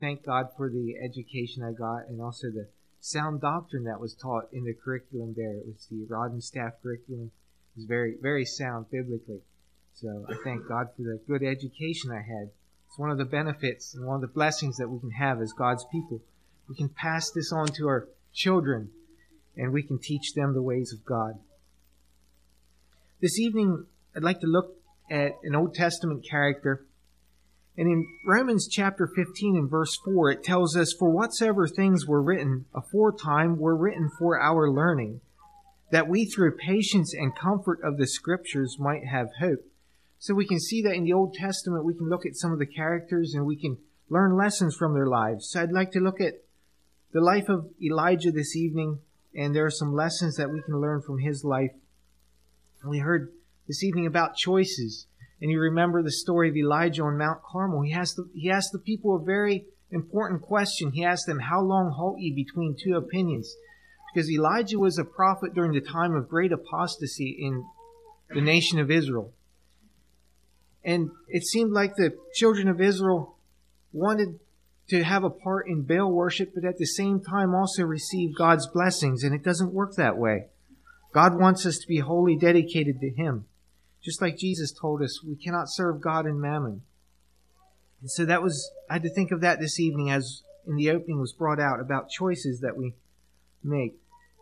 thank God for the education I got and also the sound doctrine that was taught in the curriculum there. It was the Rod and Staff curriculum. It was very, very sound biblically. So I thank God for the good education I had. It's one of the benefits and one of the blessings that we can have as God's people. We can pass this on to our children and we can teach them the ways of God. This evening, I'd like to look at an Old Testament character. And in Romans chapter 15 and verse 4, it tells us, "For whatsoever things were written aforetime were written for our learning, that we through patience and comfort of the Scriptures might have hope." So we can see that in the Old Testament, we can look at some of the characters and we can learn lessons from their lives. So I'd like to look at the life of Elijah this evening, and there are some lessons that we can learn from his life. We heard this evening about choices. And you remember the story of Elijah on Mount Carmel. He asked the people a very important question. He asked them, "How long halt ye between two opinions?" Because Elijah was a prophet during the time of great apostasy in the nation of Israel. And it seemed like the children of Israel wanted to have a part in Baal worship, but at the same time also receive God's blessings. And it doesn't work that way. God wants us to be wholly dedicated to Him. Just like Jesus told us, we cannot serve God and mammon. And so I had to think of that this evening as in the opening was brought out about choices that we make.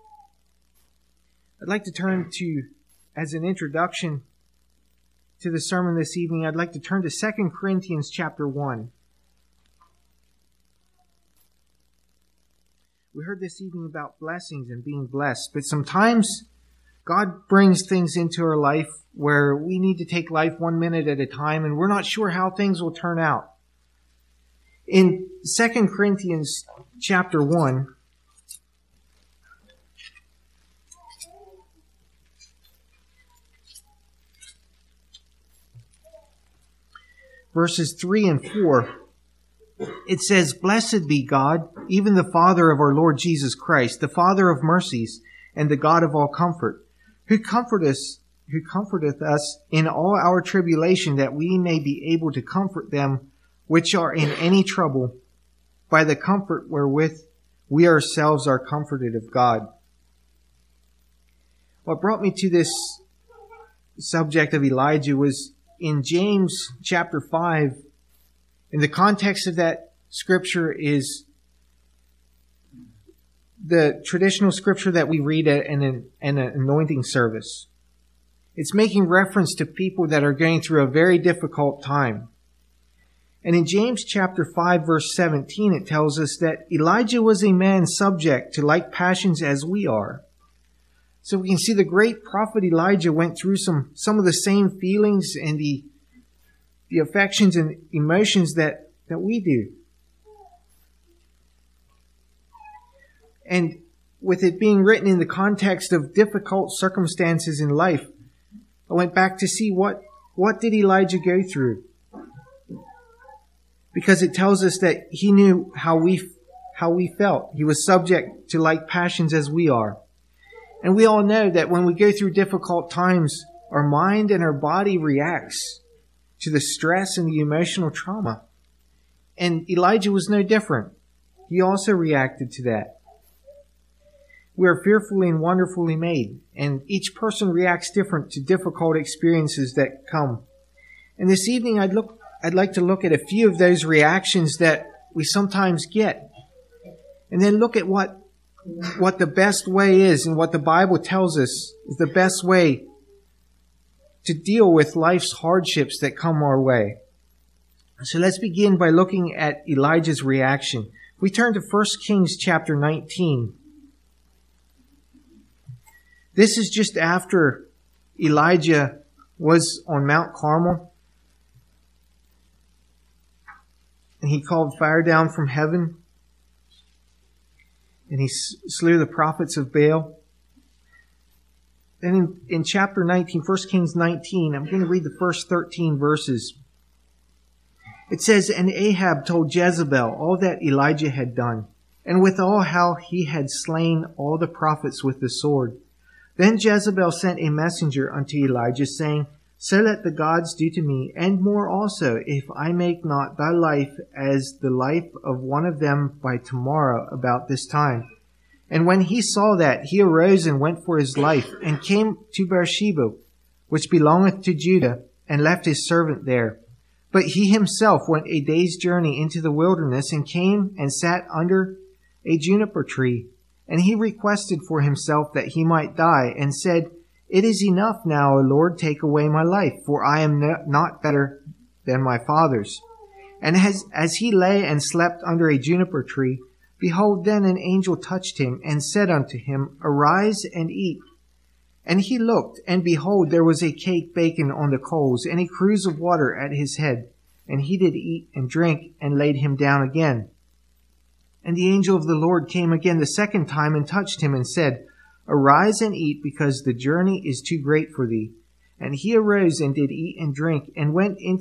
I'd like to turn to, as an introduction to the sermon this evening, I'd like to turn to 2 Corinthians chapter 1. We heard this evening about blessings and being blessed, but sometimes God brings things into our life where we need to take life 1 minute at a time, and we're not sure how things will turn out. In 2 Corinthians chapter 1, verses 3 and 4, it says, "Blessed be God, even the Father of our Lord Jesus Christ, the Father of mercies, and the God of all comfort, who comforteth us in all our tribulation, that we may be able to comfort them which are in any trouble, by the comfort wherewith we ourselves are comforted of God." What brought me to this subject of Elijah was in James chapter 5. In the context of that scripture is the traditional scripture that we read at an anointing service. It's making reference to people that are going through a very difficult time. And in James chapter 5 verse 17, it tells us that Elijah was a man subject to like passions as we are. So we can see the great prophet Elijah went through some of the same feelings and the affections and emotions that we do. And with it being written in the context of difficult circumstances in life, I went back to see what did Elijah go through? Because it tells us that he knew how we felt. He was subject to like passions as we are. And we all know that when we go through difficult times, our mind and our body reacts to the stress and the emotional trauma. And Elijah was no different. He also reacted to that. We are fearfully and wonderfully made, and each person reacts different to difficult experiences that come. And this evening I'd like to look at a few of those reactions that we sometimes get, and then look at what the best way is and what the Bible tells us is the best way to deal with life's hardships that come our way. So let's begin by looking at Elijah's reaction. We turn to 1 Kings chapter 19. This is just after Elijah was on Mount Carmel, and he called fire down from heaven, and he slew the prophets of Baal. Then in chapter 19, 1 Kings 19, I'm going to read the first 13 verses. It says, "And Ahab told Jezebel all that Elijah had done, and withal how he had slain all the prophets with the sword. Then Jezebel sent a messenger unto Elijah, saying, So let the gods do to me, and more also, if I make not thy life as the life of one of them by tomorrow about this time. And when he saw that, he arose and went for his life, and came to Beersheba, which belongeth to Judah, and left his servant there. But he himself went a day's journey into the wilderness, and came and sat under a juniper tree. And he requested for himself that he might die, and said, It is enough now, O Lord, take away my life, for I am not better than my fathers. And as he lay and slept under a juniper tree, behold, then an angel touched him, and said unto him, Arise and eat. And he looked, and behold, there was a cake baken on the coals, and a cruse of water at his head. And he did eat and drink, and laid him down again. And the angel of the Lord came again the second time, and touched him, and said, Arise and eat, because the journey is too great for thee. And he arose and did eat and drink, and went in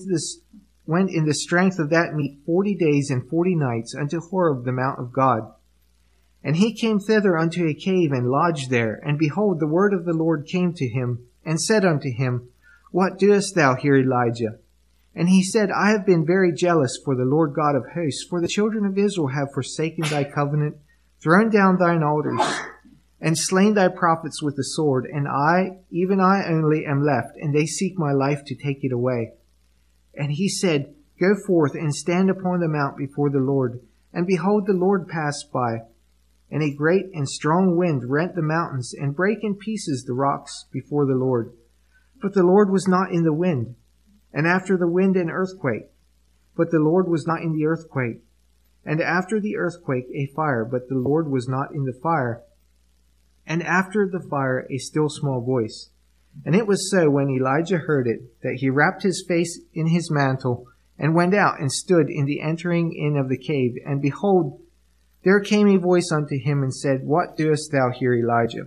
the strength of that meat 40 days and 40 nights unto Horeb, the mount of God. And he came thither unto a cave, and lodged there. And behold, the word of the Lord came to him, and said unto him, What doest thou here, Elijah? And he said, I have been very jealous for the Lord God of hosts, for the children of Israel have forsaken thy covenant, thrown down thine altars, and slain thy prophets with the sword, and I, even I only, am left, and they seek my life to take it away. And he said, Go forth and stand upon the mount before the Lord. And behold, the Lord passed by, and a great and strong wind rent the mountains, and brake in pieces the rocks before the Lord. But the Lord was not in the wind. And after the wind an earthquake. But the Lord was not in the earthquake. And after the earthquake a fire. But the Lord was not in the fire. And after the fire a still small voice. And it was so, when Elijah heard it, that he wrapped his face in his mantle, and went out and stood in the entering in of the cave. And behold, there came a voice unto him, and said, What doest thou here, Elijah?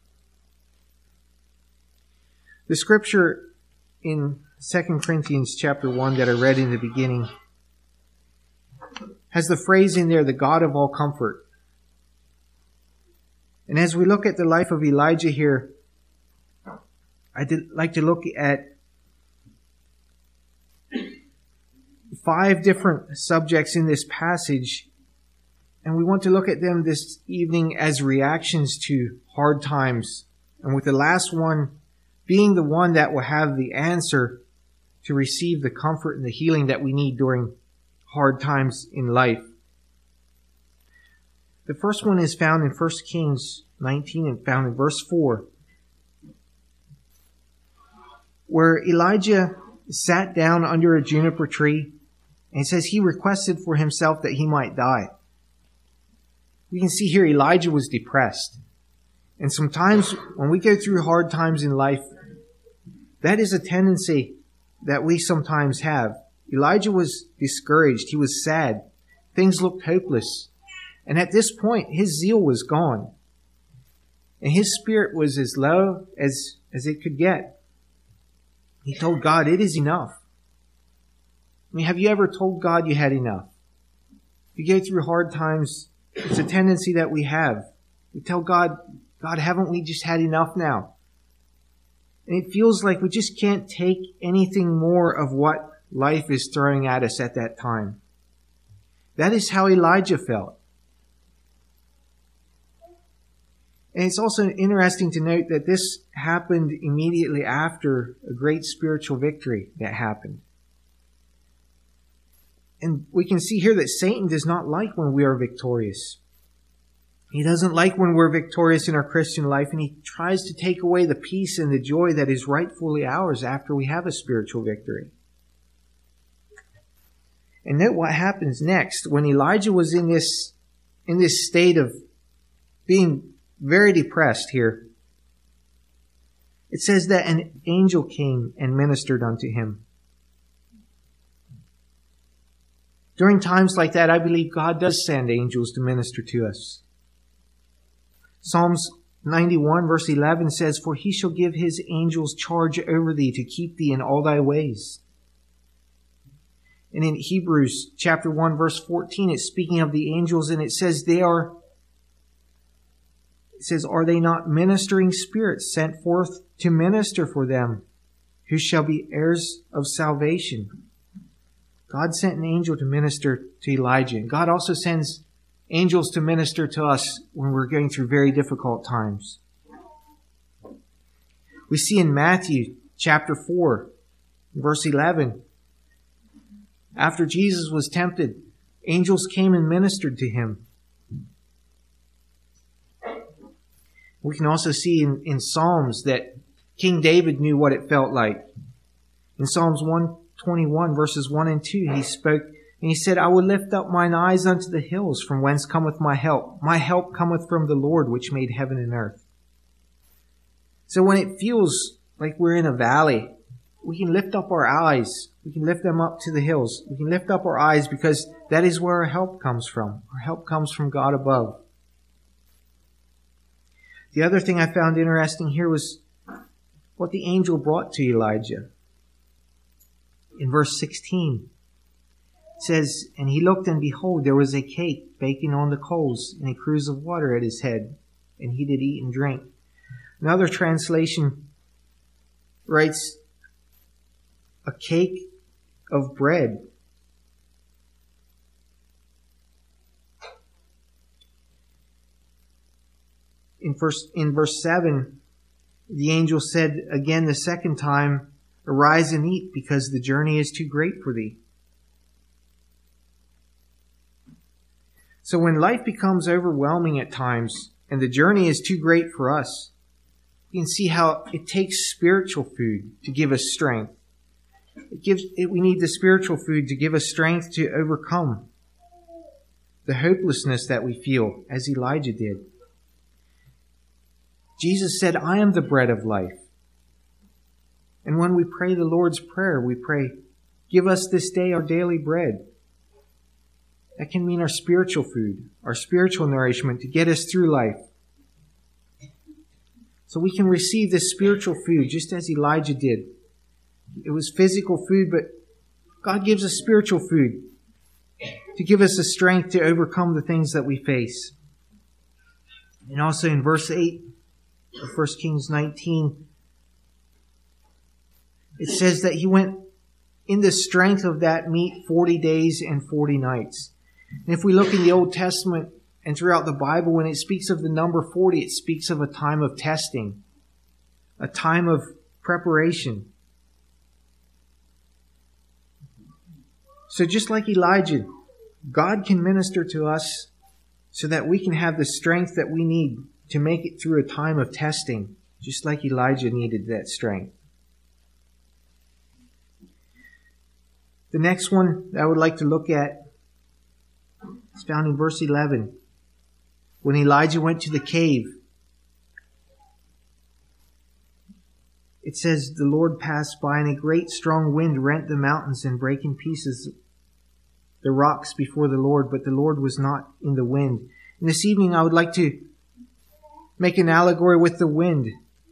The scripture in 2 Corinthians chapter 1 that I read in the beginning has the phrase in there, the God of all comfort. And as we look at the life of Elijah here, I'd like to look at 5 different subjects in this passage, and we want to look at them this evening as reactions to hard times, and with the last one being the one that will have the answer to receive the comfort and the healing that we need during hard times in life. The first one is found in 1 Kings 19 and found in verse 4, where Elijah sat down under a juniper tree, and it says he requested for himself that he might die. We can see here Elijah was depressed. And sometimes when we go through hard times in life, that is a tendency that we sometimes have. Elijah was discouraged. He was sad. Things looked hopeless. And at this point, his zeal was gone. And his spirit was as low as it could get. He told God, it is enough. I mean, have you ever told God you had enough? If you go through hard times, it's a tendency that we have. We tell God, God, haven't we just had enough now? And it feels like we just can't take anything more of what life is throwing at us at that time. That is how Elijah felt. And it's also interesting to note that this happened immediately after a great spiritual victory that happened. And we can see here that Satan does not like when we are victorious. He doesn't like when we're victorious in our Christian life, and he tries to take away the peace and the joy that is rightfully ours after we have a spiritual victory. And note what happens next. When Elijah was in this state of being very depressed here, it says that an angel came and ministered unto him. During times like that, I believe God does send angels to minister to us. Psalms 91 verse 11 says, For he shall give his angels charge over thee to keep thee in all thy ways. And in Hebrews chapter 1 verse 14, it's speaking of the angels, and it says are they not ministering spirits sent forth to minister for them who shall be heirs of salvation. God sent an angel to minister to Elijah. And God also sends angels to minister to us when we're going through very difficult times. We see in Matthew chapter 4, verse 11, after Jesus was tempted, angels came and ministered to him. We can also see in Psalms that King David knew what it felt like. In Psalms 121, verses 1 and 2, he spoke, and he said, I will lift up mine eyes unto the hills, from whence cometh my help. My help cometh from the Lord, which made heaven and earth. So when it feels like we're in a valley, we can lift up our eyes. We can lift them up to the hills. We can lift up our eyes because that is where our help comes from. Our help comes from God above. The other thing I found interesting here was what the angel brought to Elijah. In verse 16, it says, And he looked, and behold, there was a cake baking on the coals, and a cruse of water at his head, and he did eat and drink. Another translation writes, a cake of bread. In verse 7, the angel said again the second time, Arise and eat, because the journey is too great for thee. So when life becomes overwhelming at times, and the journey is too great for us, you can see how it takes spiritual food to give us strength. We need the spiritual food to give us strength to overcome the hopelessness that we feel, as Elijah did. Jesus said, I am the bread of life. And when we pray the Lord's Prayer, we pray, give us this day our daily bread. That can mean our spiritual food, our spiritual nourishment to get us through life. So we can receive this spiritual food just as Elijah did. It was physical food, but God gives us spiritual food to give us the strength to overcome the things that we face. And also in verse 8 of 1 Kings 19, it says that he went in the strength of that meat 40 days and 40 nights. And if we look in the Old Testament and throughout the Bible, when it speaks of the number 40, it speaks of a time of testing, a time of preparation. So just like Elijah, God can minister to us so that we can have the strength that we need to make it through a time of testing, just like Elijah needed that strength. The next one that I would like to look at is found in verse 11. When Elijah went to the cave, it says, the Lord passed by, and a great strong wind rent the mountains and brake in pieces the rocks before the Lord, but the Lord was not in the wind. And this evening I would like to make an allegory with the wind.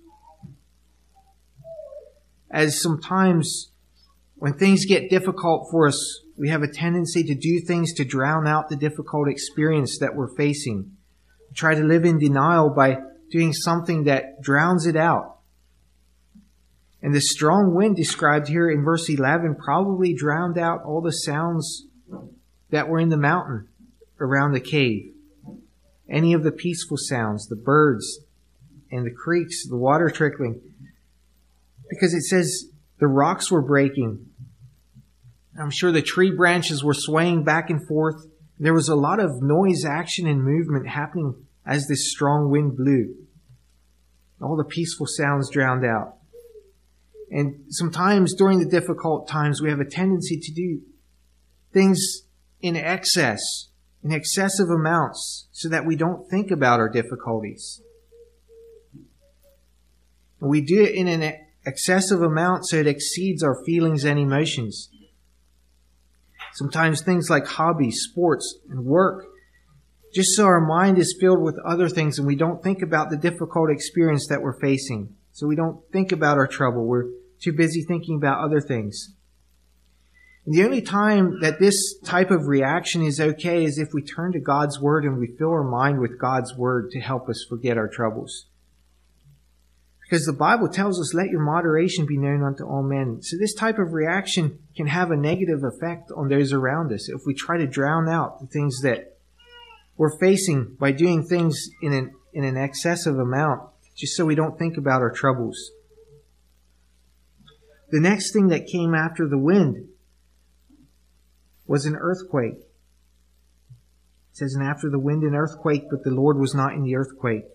As sometimes when things get difficult for us, we have a tendency to do things to drown out the difficult experience that we're facing. We try to live in denial by doing something that drowns it out. And the strong wind described here in verse 11 probably drowned out all the sounds that were in the mountain around the cave. Any of the peaceful sounds, the birds and the creeks, the water trickling. Because it says the rocks were breaking. I'm sure the tree branches were swaying back and forth. There was a lot of noise, action, and movement happening as this strong wind blew. All the peaceful sounds drowned out. And sometimes during the difficult times, we have a tendency to do things in excess, in excessive amounts, so that we don't think about our difficulties. We do it in an excessive amount so it exceeds our feelings and emotions. Sometimes things like hobbies, sports, and work, just so our mind is filled with other things and we don't think about the difficult experience that we're facing. So we don't think about our trouble. We're too busy thinking about other things. And the only time that this type of reaction is okay is if we turn to God's Word and we fill our mind with God's Word to help us forget our troubles. Because the Bible tells us, let your moderation be known unto all men. So this type of reaction can have a negative effect on those around us. If we try to drown out the things that we're facing by doing things in an excessive amount, just so we don't think about our troubles. The next thing that came after the wind was an earthquake. It says, and after the wind an earthquake, but the Lord was not in the earthquake.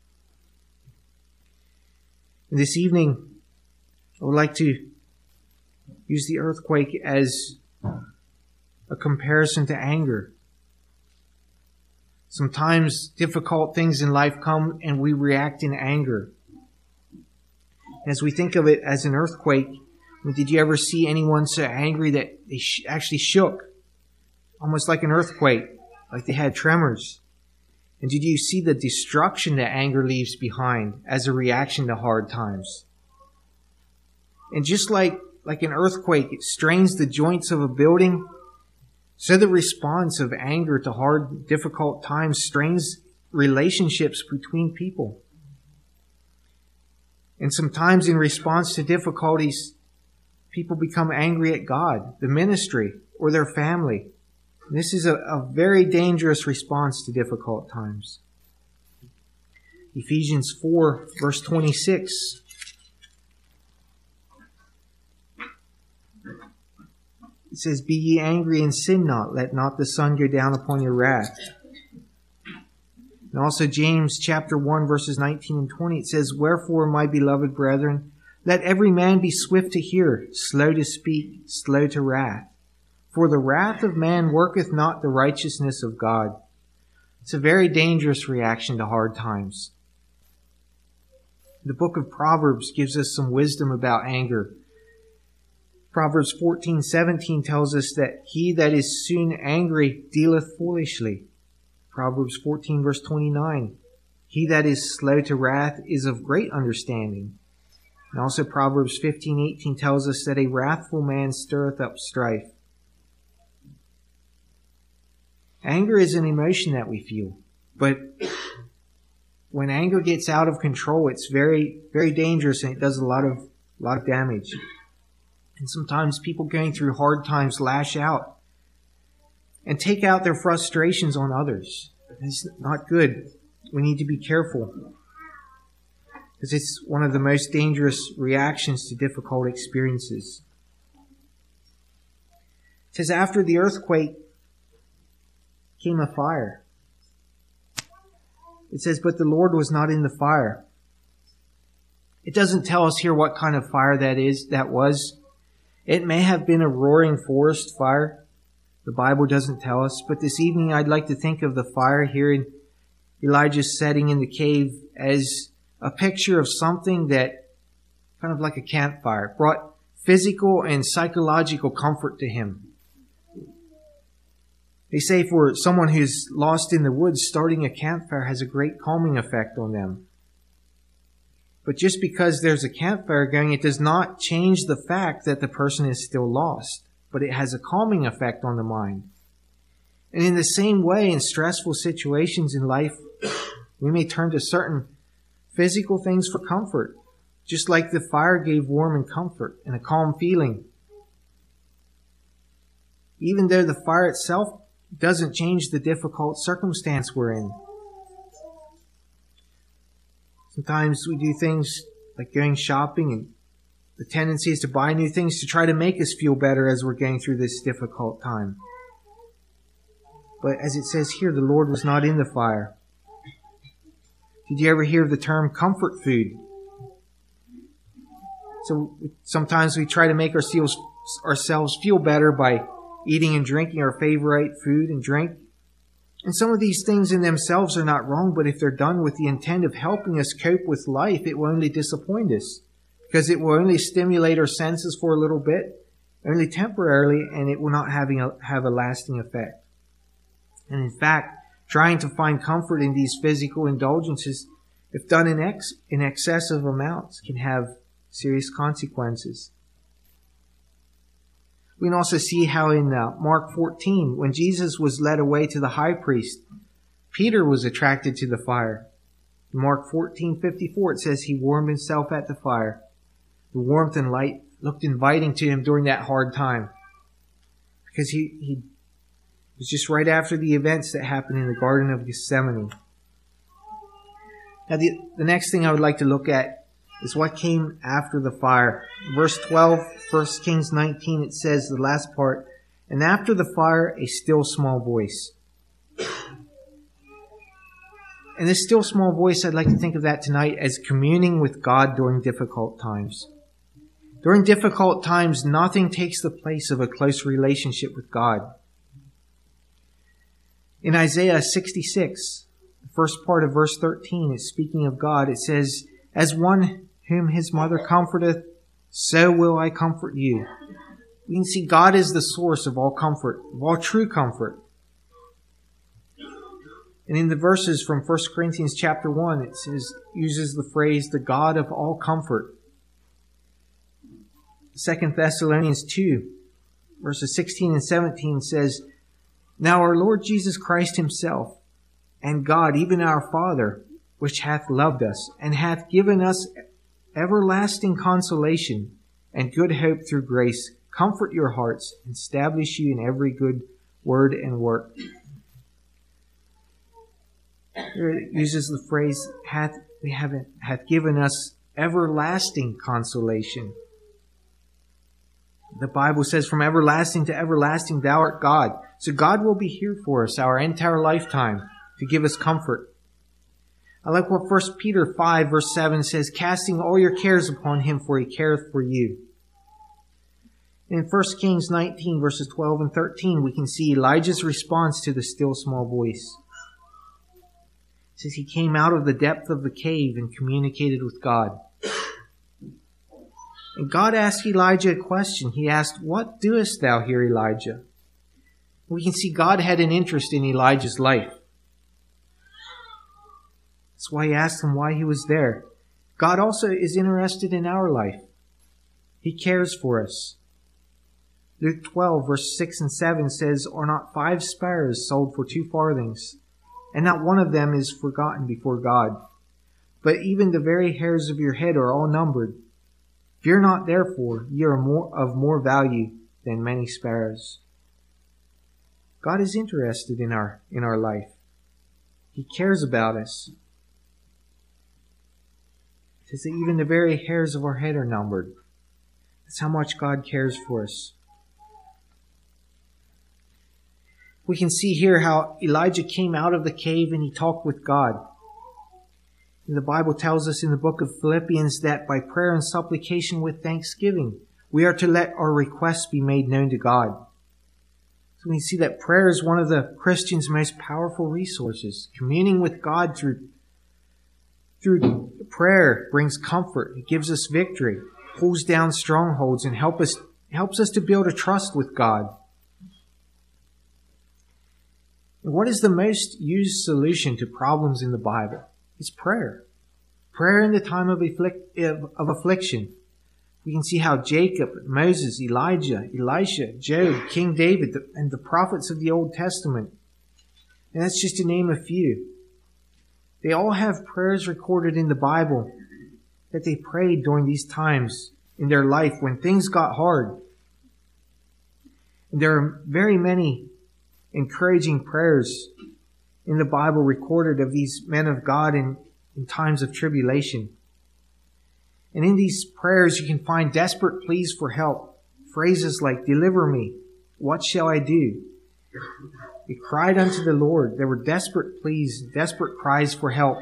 And this evening, I would like to use the earthquake as a comparison to anger. Sometimes difficult things in life come and we react in anger. As we think of it as an earthquake, did you ever see anyone so angry that they actually shook? Almost like an earthquake, like they had tremors. And did you see the destruction that anger leaves behind as a reaction to hard times? And just like an earthquake, it strains the joints of a building, so the response of anger to hard, difficult times strains relationships between people. And sometimes in response to difficulties, people become angry at God, the ministry, or their family. And this is a very dangerous response to difficult times. Ephesians 4, verse 26. It says, be ye angry and sin not. Let not the sun go down upon your wrath. And also James chapter 1, verses 19 and 20. It says, wherefore, my beloved brethren, let every man be swift to hear, slow to speak, slow to wrath. For the wrath of man worketh not the righteousness of God. It's a very dangerous reaction to hard times. The book of Proverbs gives us some wisdom about anger. Proverbs 14:17 tells us that he that is soon angry dealeth foolishly. Proverbs 14 verse 29. He that is slow to wrath is of great understanding. And also Proverbs 15:18 tells us that a wrathful man stirreth up strife. Anger is an emotion that we feel, but when anger gets out of control, it's very, very dangerous and it does a lot of damage. And sometimes people going through hard times lash out and take out their frustrations on others. It's not good. We need to be careful because it's one of the most dangerous reactions to difficult experiences. It says, after the earthquake came a fire. It says, but the Lord was not in the fire. It doesn't tell us here what kind of fire that was. It may have been a roaring forest fire. The Bible doesn't tell us. But this evening I'd like to think of the fire here in Elijah's setting in the cave as a picture of something that, kind of like a campfire, brought physical and psychological comfort to him. They say for someone who's lost in the woods, starting a campfire has a great calming effect on them. But just because there's a campfire going, it does not change the fact that the person is still lost. But it has a calming effect on the mind. And in the same way, in stressful situations in life, we may turn to certain physical things for comfort, just like the fire gave warmth and comfort and a calm feeling. Even though the fire itself doesn't change the difficult circumstance we're in. Sometimes we do things like going shopping, and the tendency is to buy new things to try to make us feel better as we're going through this difficult time. But as it says here, the Lord was not in the fire. Did you ever hear of the term comfort food? So sometimes we try to make ourselves feel better by eating and drinking our favorite food and drink. And some of these things in themselves are not wrong, but if they're done with the intent of helping us cope with life, it will only disappoint us. Because it will only stimulate our senses for a little bit, only temporarily, and it will not have a lasting effect. And in fact, trying to find comfort in these physical indulgences, if done in excessive amounts, can have serious consequences. We can also see how in Mark 14, when Jesus was led away to the high priest, Peter was attracted to the fire. In Mark 14:54, it says he warmed himself at the fire. The warmth and light looked inviting to him during that hard time, because he was just right after the events that happened in the Garden of Gethsemane. Now, the next thing I would like to look at is what came after the fire. Verse 12, 1 Kings 19, it says, the last part, and after the fire, a still small voice. And this still small voice, I'd like to think of that tonight as communing with God during difficult times. During difficult times, nothing takes the place of a close relationship with God. In Isaiah 66, the first part of verse 13 is speaking of God. It says, as one whom his mother comforteth, so will I comfort you. We can see God is the source of all comfort, of all true comfort. And in the verses from 1 Corinthians chapter 1, it uses the phrase, the God of all comfort. 2 Thessalonians 2, verses 16 and 17 says, now our Lord Jesus Christ himself, and God, even our Father, which hath loved us, and hath given us everlasting consolation and good hope through grace, comfort your hearts, and establish you in every good word and work. Here it uses the phrase, hath given us everlasting consolation. The Bible says, from everlasting to everlasting, thou art God. So God will be here for us our entire lifetime to give us comfort. I like what 1 Peter 5 verse 7 says, casting all your cares upon him, for he careth for you. In 1 Kings 19 verses 12 and 13, we can see Elijah's response to the still small voice. It says he came out of the depth of the cave and communicated with God. And God asked Elijah a question. He asked, what doest thou here, Elijah? We can see God had an interest in Elijah's life. That's why he asked him why he was there. God also is interested in our life. He cares for us. Luke 12, verse 6 and 7 says, are not 5 sparrows sold for 2 farthings, and not one of them is forgotten before God? But even the very hairs of your head are all numbered. Fear not, therefore, ye are of more value than many sparrows. God is interested in our life. He cares about us. It says that even the very hairs of our head are numbered. That's how much God cares for us. We can see here how Elijah came out of the cave and he talked with God. And the Bible tells us in the book of Philippians that by prayer and supplication with thanksgiving, we are to let our requests be made known to God. So we see that prayer is one of the Christian's most powerful resources. Communing with God through prayer brings comfort. It gives us victory, pulls down strongholds, and helps us to build a trust with God. And what is the most used solution to problems in the Bible? It's prayer. Prayer in the time of affliction. We can see how Jacob, Moses, Elijah, Elisha, Job, King David, and the prophets of the Old Testament, and that's just to name a few, they all have prayers recorded in the Bible that they prayed during these times in their life when things got hard. And there are very many encouraging prayers in the Bible recorded of these men of God in times of tribulation. And in these prayers you can find desperate pleas for help. Phrases like, deliver me, what shall I do? They cried unto the Lord. There were desperate pleas, desperate cries for help.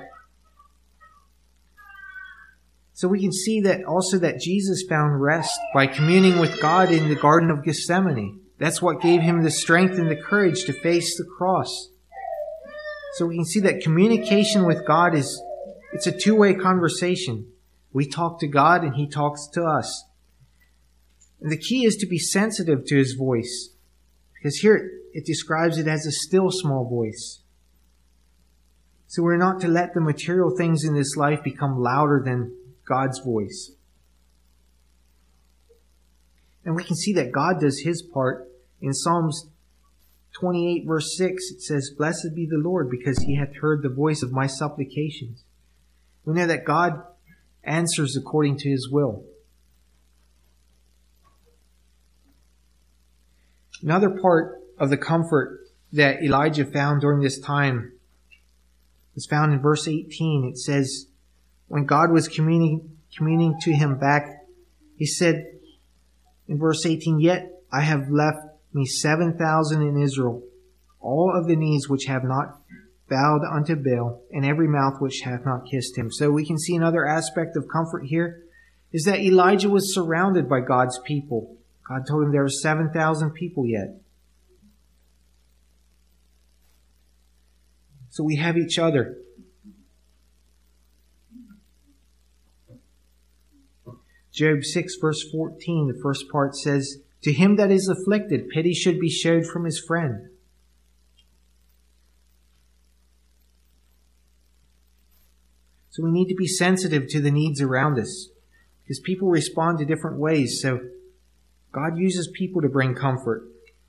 So we can see that also that Jesus found rest by communing with God in the Garden of Gethsemane. That's what gave him the strength and the courage to face the cross. So we can see that communication with God it's a two-way conversation. We talk to God and he talks to us. And the key is to be sensitive to his voice, because here it describes it as a still small voice. So we're not to let the material things in this life become louder than God's voice. And we can see that God does his part. In Psalms 28 verse 6, it says, blessed be the Lord, because he hath heard the voice of my supplications. We know that God answers according to His will. Another part of the comfort that Elijah found during this time is found in verse 18. It says, when God was communing to him back, he said in verse 18, "Yet I have left me 7,000 in Israel, all of the knees which have not bowed unto Baal, and every mouth which hath not kissed him." So we can see another aspect of comfort here is that Elijah was surrounded by God's people. God told him there were 7,000 people yet. So we have each other. Job 6 verse 14, the first part says, "To him that is afflicted, pity should be showed from his friend." So we need to be sensitive to the needs around us, because people respond to different ways. So God uses people to bring comfort.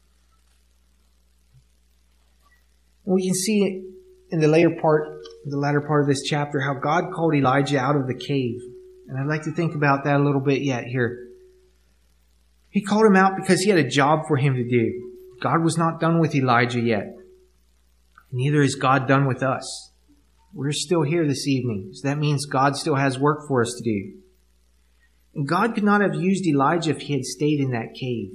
And we can see in the latter part of this chapter, how God called Elijah out of the cave. And I'd like to think about that a little bit yet here. He called him out because he had a job for him to do. God was not done with Elijah yet. Neither is God done with us. We're still here this evening. So that means God still has work for us to do. And God could not have used Elijah if he had stayed in that cave.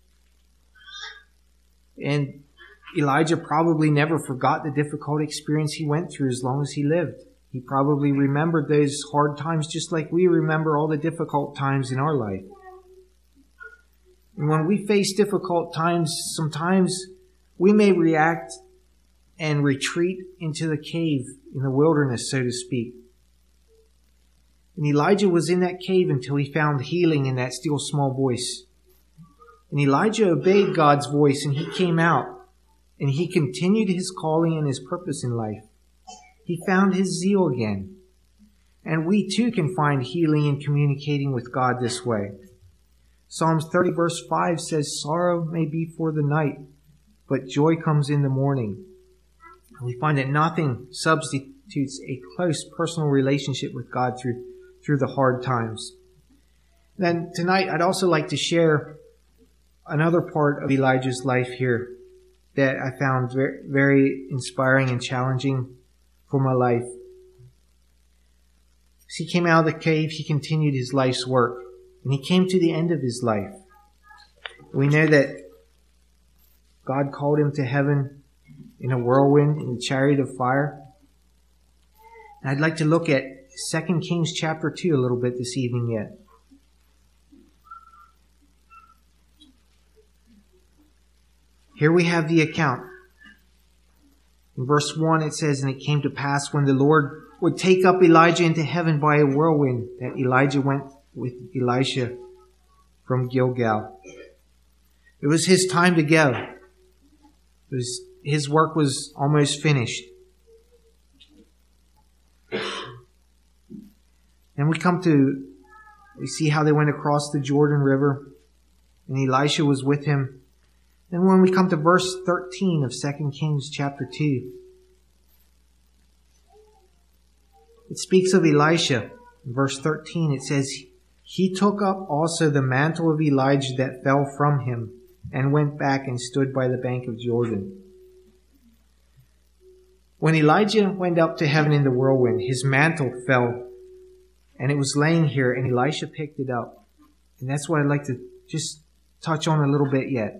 And Elijah probably never forgot the difficult experience he went through as long as he lived. He probably remembered those hard times just like we remember all the difficult times in our life. And when we face difficult times, sometimes we may react and retreat into the cave in the wilderness, so to speak. And Elijah was in that cave until he found healing in that still small voice. And Elijah obeyed God's voice, and he came out, and he continued his calling and his purpose in life. He found his zeal again. And we too can find healing in communicating with God this way. Psalms 30 verse 5 says, "Sorrow may be for the night, but joy comes in the morning." And we find that nothing substitutes a close personal relationship with God through the hard times. Then tonight, I'd also like to share another part of Elijah's life here that I found very, very inspiring and challenging for my life. As he came out of the cave, he continued his life's work, and he came to the end of his life. We know that God called him to heaven in a whirlwind, in a chariot of fire. And I'd like to look at 2 Kings chapter 2 a little bit this evening yet. Here we have the account. In verse 1 it says, "And it came to pass when the Lord would take up Elijah into heaven by a whirlwind, that Elijah went with Elisha from Gilgal." It was his time to go. His work was almost finished. Then we see how they went across the Jordan River, and Elisha was with him. And when we come to verse 13 of 2 Kings chapter 2, it speaks of Elisha. In verse 13 it says, "He took up also the mantle of Elijah that fell from him, and went back and stood by the bank of Jordan." When Elijah went up to heaven in the whirlwind, his mantle fell, and it was laying here, and Elisha picked it up. And that's what I'd like to just touch on a little bit yet.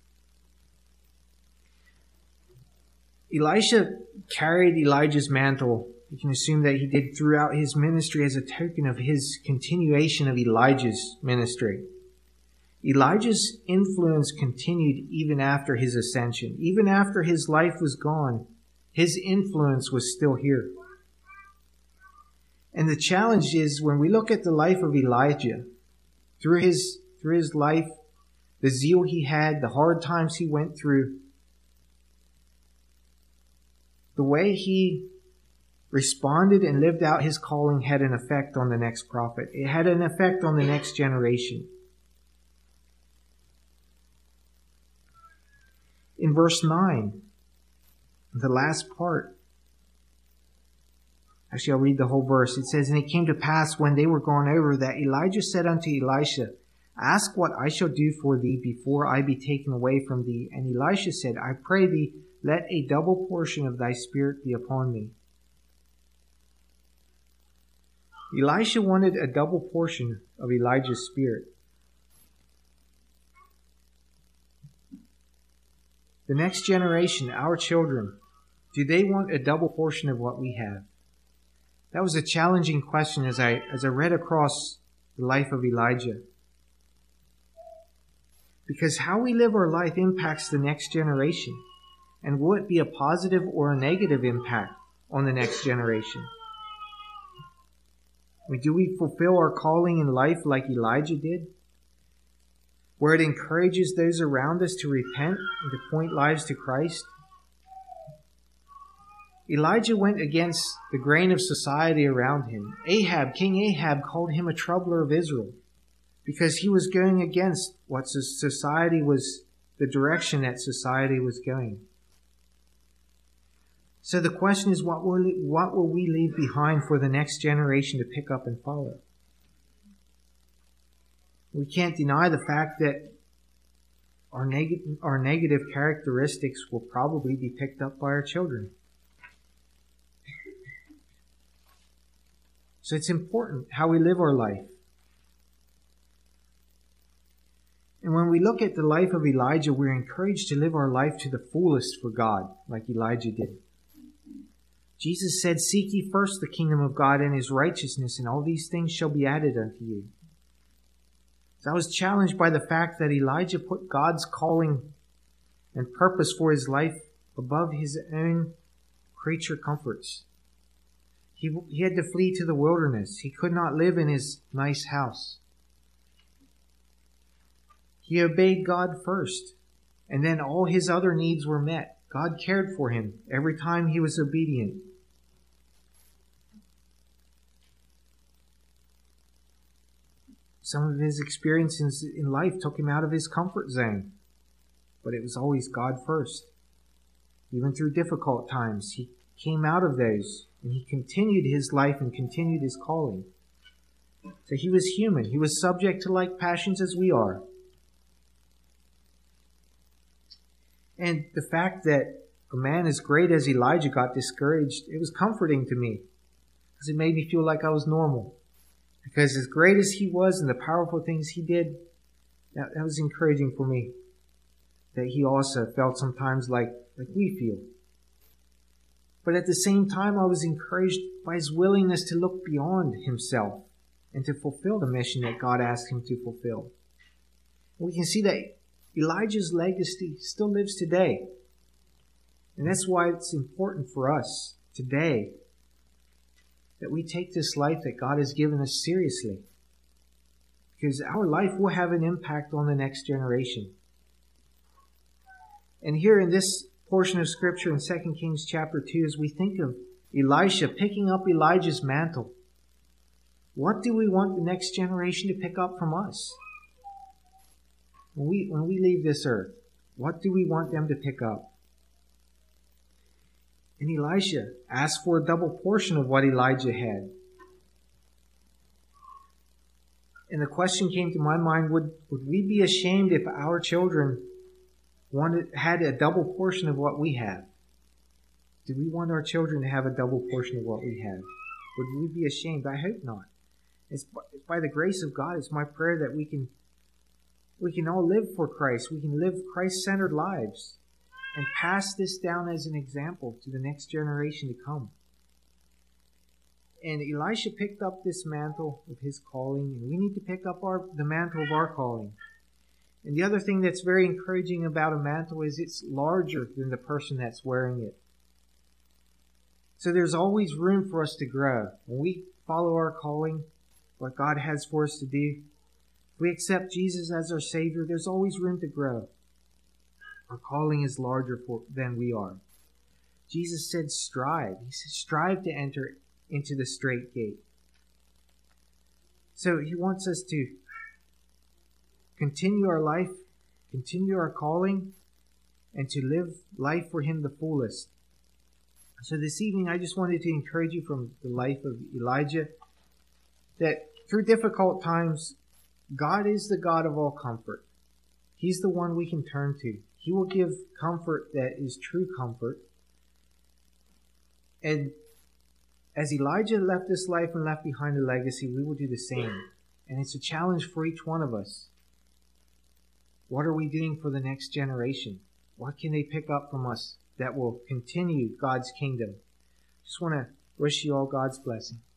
Elisha carried Elijah's mantle. You can assume that he did throughout his ministry as a token of his continuation of Elijah's ministry. Elijah's influence continued even after his ascension. Even after his life was gone, his influence was still here. And the challenge is, when we look at the life of Elijah, through his life, the zeal he had, the hard times he went through, the way he responded and lived out his calling had an effect on the next prophet. It had an effect on the next generation. In verse 9, the last part, Actually, I'll read the whole verse. It says, "And it came to pass when they were gone over that Elijah said unto Elisha, Ask what I shall do for thee before I be taken away from thee. And Elisha said, I pray thee, let a double portion of thy spirit be upon me." Elisha wanted a double portion of Elijah's spirit. The next generation, our children, do they want a double portion of what we have? That was a challenging question as I read across the life of Elijah. Because how we live our life impacts the next generation. And will it be a positive or a negative impact on the next generation? Do we fulfill our calling in life like Elijah did? Where it encourages those around us to repent and to point lives to Christ? Elijah went against the grain of society around him. King Ahab called him a troubler of Israel because he was going against what society was, the direction that society was going. So the question is, what will we leave behind for the next generation to pick up and follow? We can't deny the fact that our negative characteristics will probably be picked up by our children. So it's important how we live our life. And when we look at the life of Elijah, we're encouraged to live our life to the fullest for God, like Elijah did. Jesus said, "Seek ye first the kingdom of God and his righteousness, and all these things shall be added unto you." So I was challenged by the fact that Elijah put God's calling and purpose for his life above his own creature comforts. He had to flee to the wilderness. He could not live in his nice house. He obeyed God first, and then all his other needs were met. God cared for him every time he was obedient. Some of his experiences in life took him out of his comfort zone, but it was always God first. Even through difficult times, he came out of those, and he continued his life and continued his calling. So he was human. He was subject to like passions as we are. And the fact that a man as great as Elijah got discouraged, it was comforting to me, because it made me feel like I was normal. Because as great as he was and the powerful things he did, that was encouraging for me. That he also felt sometimes like we feel. But at the same time, I was encouraged by his willingness to look beyond himself and to fulfill the mission that God asked him to fulfill. And we can see that Elijah's legacy still lives today. And that's why it's important for us today that we take this life that God has given us seriously. Because our life will have an impact on the next generation. And here in this portion of Scripture in 2 Kings chapter 2, as we think of Elisha picking up Elijah's mantle, what do we want the next generation to pick up from us? When we leave this earth, what do we want them to pick up? And Elisha asked for a double portion of what Elijah had. And the question came to my mind, would we be ashamed if our children had a double portion of what we have? Do we want our children to have a double portion of what we have? Would we be ashamed? I hope not. It's by the grace of God, it's my prayer that we can all live for Christ. We can live Christ-centered lives and pass this down as an example to the next generation to come. And Elisha picked up this mantle of his calling, and we need to pick up the mantle of our calling. And the other thing that's very encouraging about a mantle is it's larger than the person that's wearing it. So there's always room for us to grow. When we follow our calling, what God has for us to do, if we accept Jesus as our Savior, there's always room to grow. Our calling is larger than we are. Jesus said strive. He said strive to enter into the straight gate. So he wants us to continue our life, continue our calling, and to live life for him the fullest. So this evening, I just wanted to encourage you from the life of Elijah that through difficult times, God is the God of all comfort. He's the one we can turn to. He will give comfort that is true comfort. And as Elijah left this life and left behind a legacy, we will do the same. And it's a challenge for each one of us. What are we doing for the next generation? What can they pick up from us that will continue God's kingdom? Just want to wish you all God's blessing.